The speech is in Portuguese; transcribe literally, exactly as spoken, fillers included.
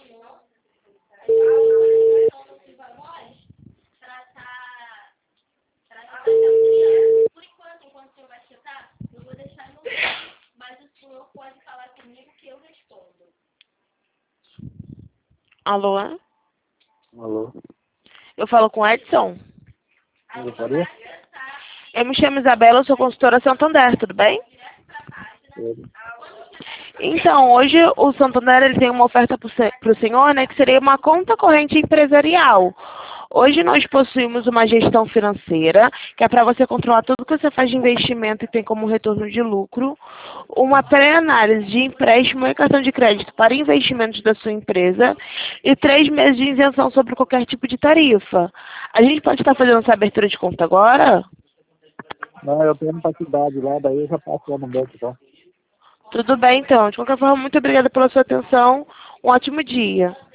Por enquanto, enquanto o senhor vai checar, eu vou deixar no mas o senhor pode falar comigo que eu respondo. Alô? Alô? Eu falo com o Edson? Eu faria? Eu me chamo Isabela, eu sou consultora Santander, tudo bem? Tudo. Então, hoje o Santander ele tem uma oferta para o senhor, né, que seria uma conta corrente empresarial. Hoje nós possuímos uma gestão financeira, que é para você controlar tudo que você faz de investimento e tem como retorno de lucro, uma pré-análise de empréstimo e cartão de crédito para investimentos da sua empresa e três meses de isenção sobre qualquer tipo de tarifa. A gente pode estar fazendo essa abertura de conta agora? Não, eu tenho uma cidade lá, daí eu já passo lá no banco, tá? Tudo bem, então. De qualquer forma, muito obrigada pela sua atenção. Um ótimo dia.